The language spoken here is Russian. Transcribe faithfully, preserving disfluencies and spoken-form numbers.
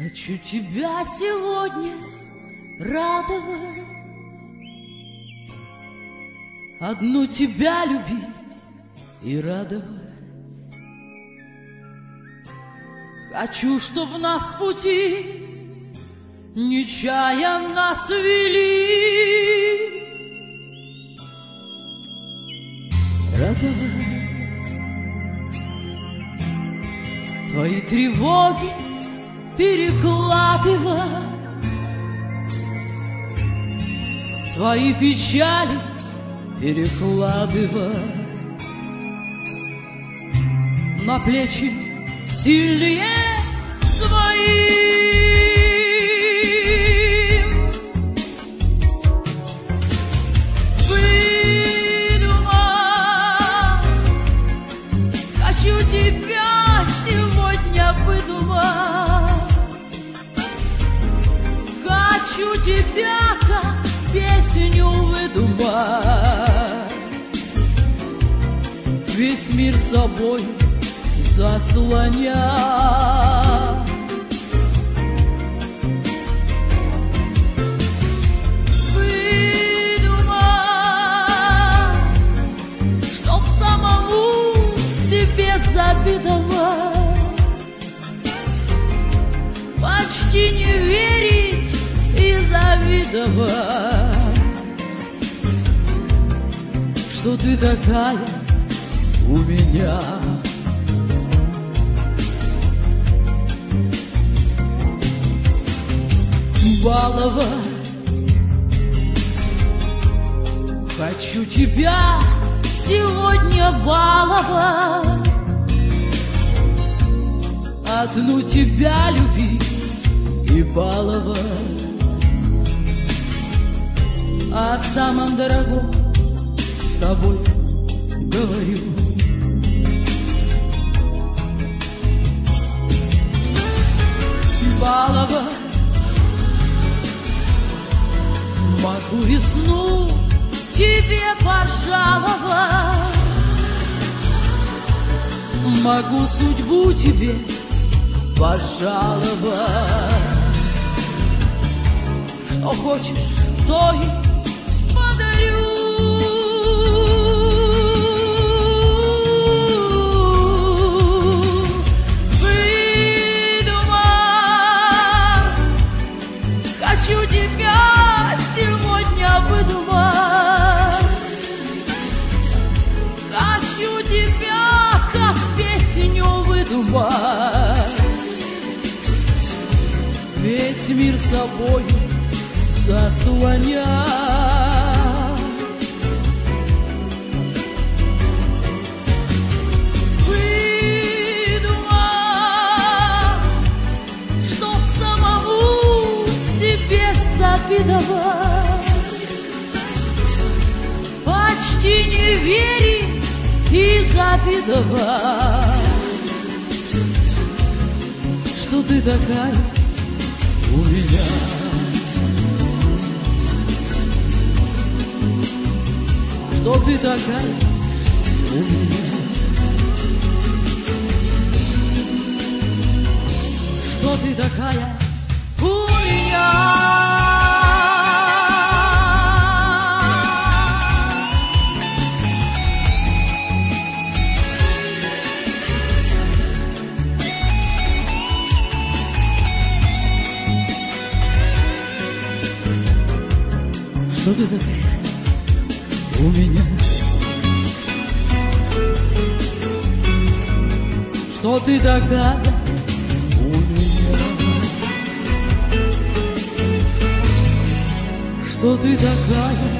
Хочу тебя сегодня радовать, одну тебя любить и радовать. Хочу, чтоб нас пути нечаянно свели, радовать. Твои тревоги перекладывать, твои печали перекладывать на плечи сильнее своим. Выдумать, хочу тебя сегодня выдумать. Хочу тебя как песню выдумать, весь мир собой заслонять. Выдумать, чтоб самому себе завидовать, почти не верить и завидовать, что ты такая у меня. Баловать, хочу тебя сегодня баловать, одну тебя любить и баловать, о самом дорогом с тобой говорю. Баловать могу весну тебе пожаловать, могу судьбу тебе пожаловать, что хочешь, то и подарю. Выдумать, хочу тебя сегодня выдумать, хочу тебя как песню выдумать, весь мир собой заслонять. Выдумать, чтоб самому себе завидовать, почти не верить и завидовать, что ты такая у меня. Что ты такая у меня. Что ты такая у меня. Что ты такая у меня? Что ты такая у меня? Что ты такая